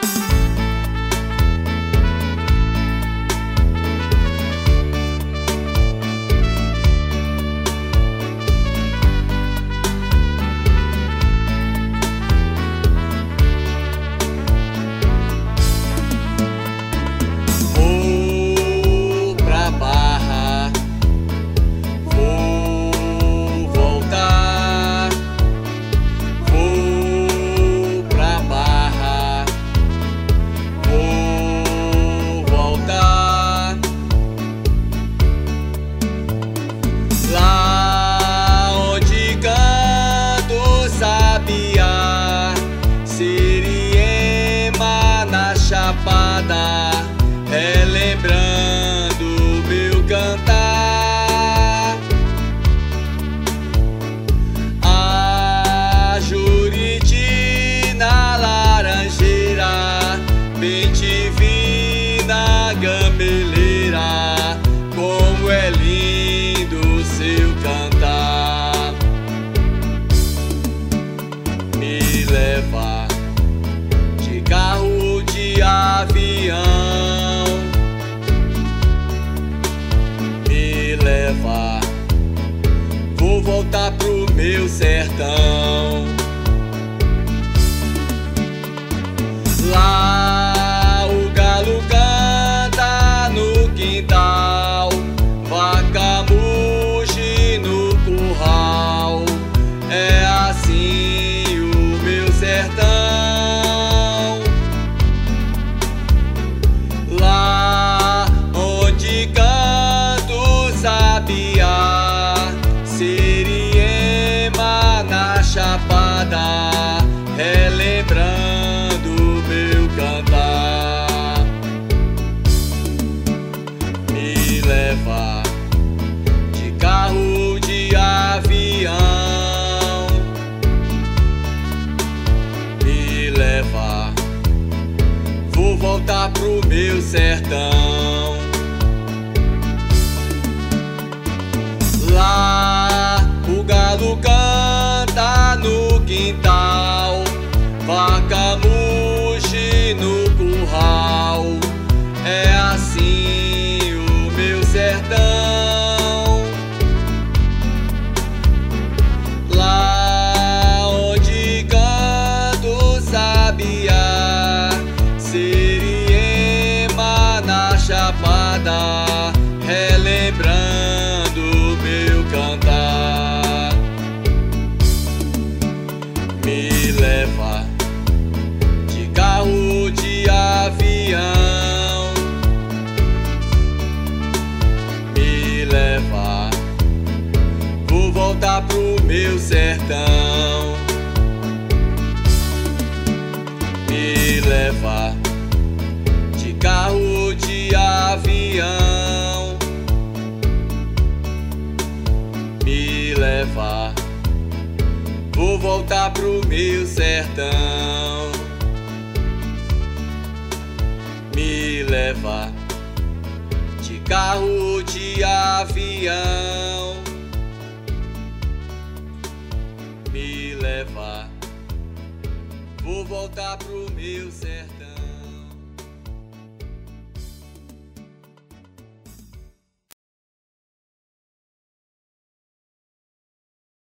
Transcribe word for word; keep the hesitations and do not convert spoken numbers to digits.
Chapada, relembrando meu cantar. A Juriti na Laranjeira, bem te vi na gameleira, como é lindo seu cantar. Me leva de carro, de avião, me leva, vou voltar pro meu sertão. Lá o galo canta no quintal, vaca muge no curral, é assim o meu sertão. Siriema na Chapada, relembrando meu cantar. Me leva de carro, de avião, me leva, vou voltar pro meu sertão. Lá o galo canta no quintal, vaca muge no curral, é assim o meu sertão. Lá onde canta o sabiá, Siriema na Chapada, relembrando meu cantar. Me leva de carro, de avião, me leva, vou voltar pro meu sertão. Me leva de carro, de avião, me leva, vou voltar pro meu sertão. Me leva de carro, de avião, me leva, vou voltar pro meu sertão.